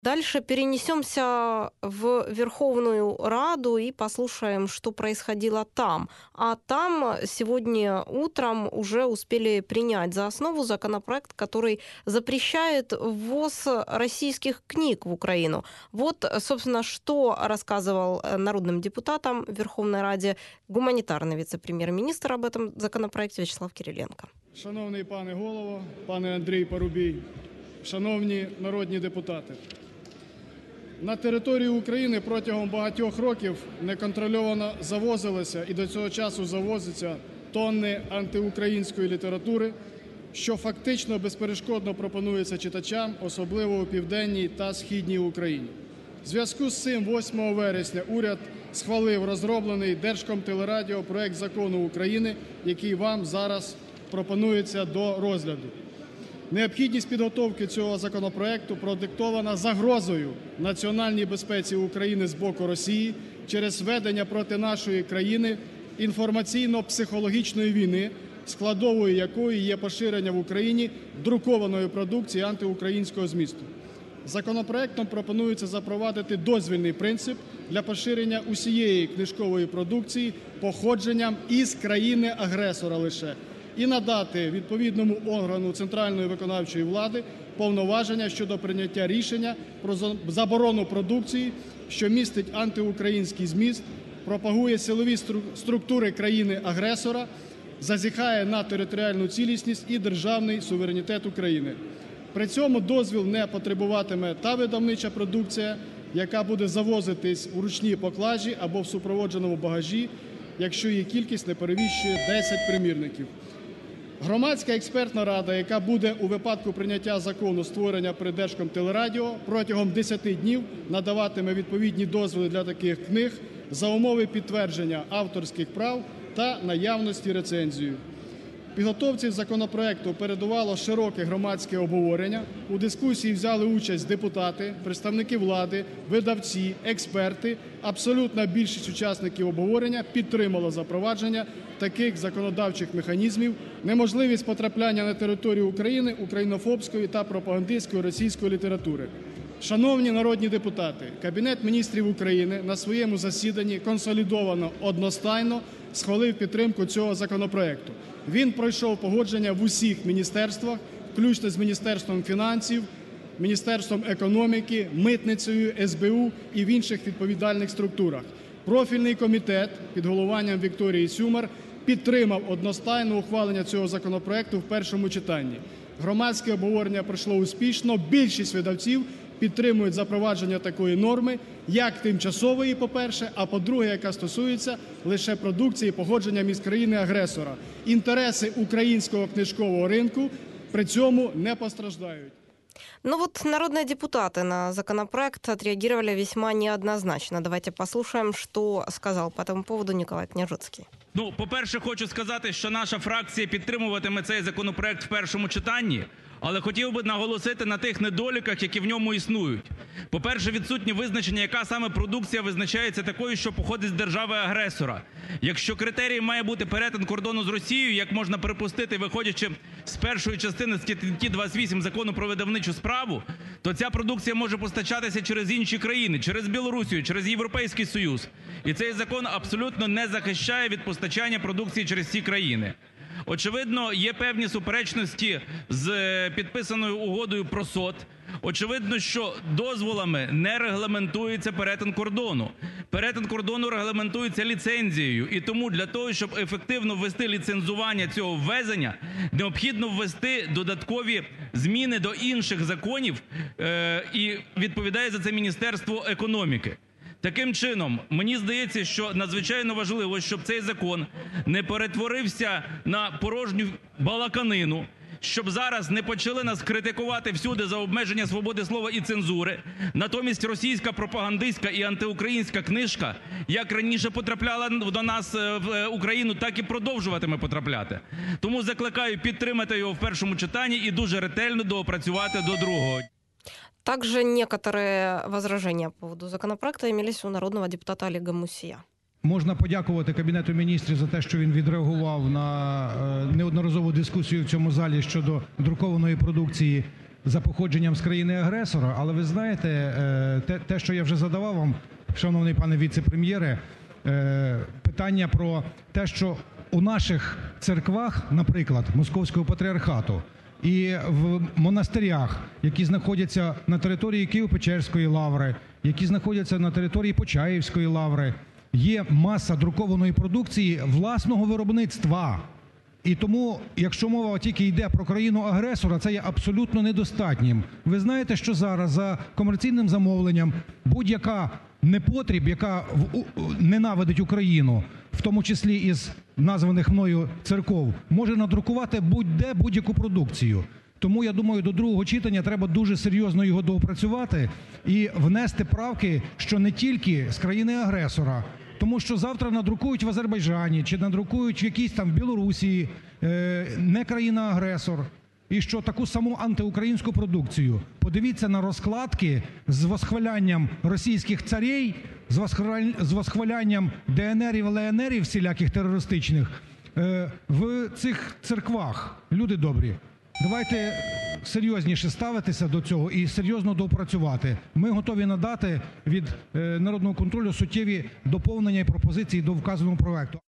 Дальше перенесемся в Верховную Раду и послушаем, что происходило там. А там сегодня утром уже успели принять за основу законопроект, который запрещает ввоз российских книг в Украину. Вот, собственно, что рассказывал народным депутатам в Верховной Раде гуманитарный вице-премьер-министр об этом законопроекте Вячеслав Кириленко. Шановний пане голово, пане Андрій Парубій, шановні народні депутати. На територію України протягом багатьох років неконтрольовано завозилися і до цього часу завозяться тонни антиукраїнської літератури, що фактично безперешкодно пропонується читачам, особливо у південній та східній Україні. В зв'язку з цим 8 вересня уряд схвалив розроблений Держкомтелерадіо проект закону України, який вам зараз пропонується до розгляду. Необхідність підготовки цього законопроекту продиктована загрозою національній безпеці України з боку Росії через ведення проти нашої країни інформаційно-психологічної війни, складовою якої є поширення в Україні друкованої продукції антиукраїнського змісту. Законопроектом пропонується запровадити дозвільний принцип для поширення усієї книжкової продукції походженням із країни-агресора лише і надати відповідному органу центральної виконавчої влади повноваження щодо прийняття рішення про заборону продукції, що містить антиукраїнський зміст, пропагує силові структури країни-агресора, зазіхає на територіальну цілісність і державний суверенітет України. При цьому дозвіл не потребуватиме та видавнича продукція, яка буде завозитись у ручній поклажі або в супроводженому багажі, якщо її кількість не перевищує 10 примірників. Громадська експертна рада, яка буде у випадку прийняття закону створення при Держкомтелерадіо, протягом 10 днів надаватиме відповідні дозволи для таких книг за умови підтвердження авторських прав та наявності рецензії. В підготовці законопроекту передувало широке громадське обговорення. У дискусії взяли участь депутати, представники влади, видавці, експерти. Абсолютна більшість учасників обговорення підтримала запровадження таких законодавчих механізмів, неможливість потрапляння на територію України українофобської та пропагандистської російської літератури. Шановні народні депутати, Кабінет міністрів України на своєму засіданні консолідовано одностайно схвалив підтримку цього законопроекту. Він пройшов погодження в усіх міністерствах, включно з Міністерством фінансів, Міністерством економіки, Митницею, СБУ і в інших відповідальних структурах. Профільний комітет під головуванням Вікторії Сюмар підтримав одностайно ухвалення цього законопроекту в першому читанні. Громадське обговорення пройшло успішно, більшість видавців підтримують запровадження такої норми, як тимчасової, по-перше, а по-друге, яка стосується лише продукції походження із країни-агресора. Інтереси українського книжкового ринку при цьому не постраждають. Ну вот народные депутаты на законопроект отреагировали весьма неоднозначно. Давайте послушаем, что сказал по этому поводу Николай Княжицький. По-перше, хочу сказати, що наша фракція підтримуватиме цей законопроект в першому читанні, але хотів би наголосити на тих недоліках, які в ньому існують. По-перше, відсутнє визначення, яка саме продукція визначається такою, що походить з держави-агресора. Якщо критерієм має бути перетин кордону з Росією, як можна припустити, виходячи з першої частини статті 28 Закону про видавничу справу, то ця продукція може постачатися через інші країни, через Білорусію, через Європейський Союз. І цей закон абсолютно не захищає від постачання продукції через ці країни. Очевидно, є певні суперечності з підписаною угодою про СОТ. Очевидно, що дозволами не регламентується перетин кордону. Перетин кордону регламентується ліцензією. І тому для того, щоб ефективно ввести ліцензування цього ввезення, необхідно ввести додаткові зміни до інших законів, і відповідає за це Міністерство економіки. Таким чином, мені здається, що надзвичайно важливо, щоб цей закон не перетворився на порожню балаканину, щоб зараз не почали нас критикувати всюди за обмеження свободи слова і цензури. Натомість російська пропагандистська і антиукраїнська книжка, як раніше потрапляла до нас в Україну, так і продовжуватиме потрапляти. Тому закликаю підтримати його в першому читанні і дуже ретельно доопрацювати до другого. Также некоторые возражения по поводу законопроекта имелись у народного депутата Олега Мусія. Можна подякувати Кабінету міністрів за те, що він відреагував на неодноразову дискусію в цьому залі щодо друкованої продукції за походженням з країни-агресора, але ви знаєте, те, що я вже задавав вам, шановний пане віце-прем'єре, питання про те, що у наших церквах, наприклад, Московського патріархату і в монастирях, які знаходяться на території Києво-Печерської лаври, які знаходяться на території Почаївської лаври, є маса друкованої продукції власного виробництва. І тому, якщо мова тільки йде про країну-агресора, це є абсолютно недостатнім. Ви знаєте, що зараз за комерційним замовленням будь-яка непотріб, яка ненавидить Україну, в тому числі із названих мною церков, може надрукувати будь-де будь-яку продукцію. Тому, я думаю, до другого читання треба дуже серйозно його доопрацювати і внести правки, що не тільки з країни-агресора, тому що завтра надрукують в Азербайджані чи надрукують в якійсь там в Білорусі, не країна-агресор, і що таку саму антиукраїнську продукцію. Подивіться на розкладки з восхвалянням російських царей, з восхвалянням ДНРів, ЛНРів всіляких терористичних в цих церквах. Люди добрі, давайте серйозніше ставитися до цього і серйозно доопрацювати. Ми готові надати від Народного контролю суттєві доповнення і пропозиції до вказаного проекту.